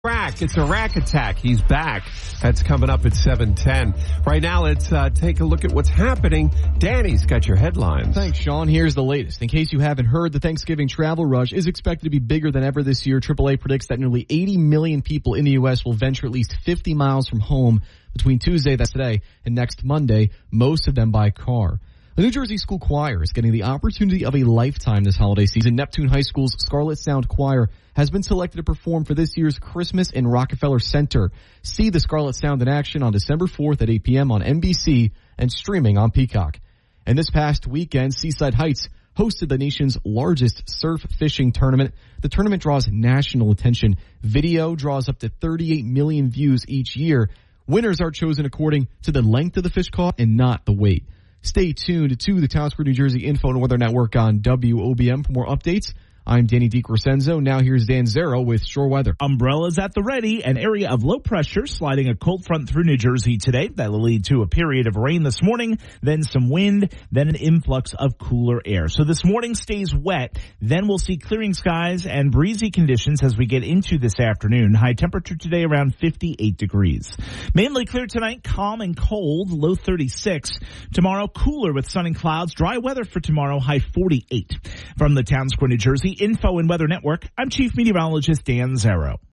It's a rack attack. He's back. That's coming up at 7:10. Right now, let's take a look at what's happening. Danny's got your headlines. Thanks, Sean. Here's the latest. In case you haven't heard, the Thanksgiving travel rush is expected to be bigger than ever this year. AAA predicts that nearly 80 million people in the U.S. will venture at least 50 miles from home between Tuesday, that's today, and next Monday, most of them by car. The New Jersey School Choir is getting the opportunity of a lifetime this holiday season. Neptune High School's Scarlet Sound Choir has been selected to perform for this year's Christmas in Rockefeller Center. See the Scarlet Sound in action on December 4th at 8 p.m. on NBC and streaming on Peacock. And this past weekend, Seaside Heights hosted the nation's largest surf fishing tournament. The tournament draws national attention. Video draws up to 38 million views each year. Winners are chosen according to the length of the fish caught and not the weight. Stay tuned to the Townsquare New Jersey Info and Weather Network on WOBM for more updates. I'm Danny DiCrescenzo. Now here's Dan Zero with Shore Weather. Umbrellas at the ready. An area of low pressure sliding a cold front through New Jersey today. That will lead to a period of rain this morning, then some wind, then an influx of cooler air. So this morning stays wet. Then we'll see clearing skies and breezy conditions as we get into this afternoon. High temperature today around 58 degrees. Mainly clear tonight, calm and cold, low 36. Tomorrow cooler with sun and clouds. Dry weather for tomorrow, high 48. From the Townsquare New Jersey Info and Weather Network, I'm Chief Meteorologist Dan Zero.